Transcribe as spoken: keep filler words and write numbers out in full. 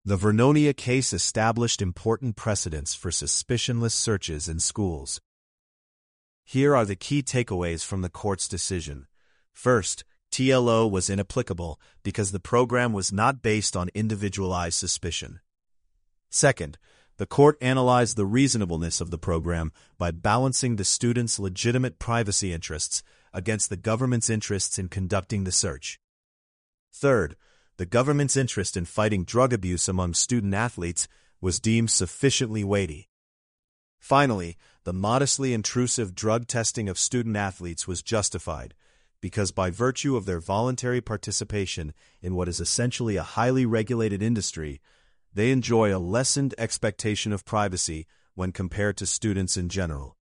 The Vernonia case established important precedents for suspicionless searches in schools. Here are the key takeaways from the court's decision. First, T L O was inapplicable because the program was not based on individualized suspicion. Second, the court analyzed the reasonableness of the program by balancing the students' legitimate privacy interests against the government's interests in conducting the search. Third, the government's interest in fighting drug abuse among student-athletes was deemed sufficiently weighty. Finally, the modestly intrusive drug testing of student-athletes was justified, because by virtue of their voluntary participation in what is essentially a highly regulated industry, they enjoy a lessened expectation of privacy when compared to students in general.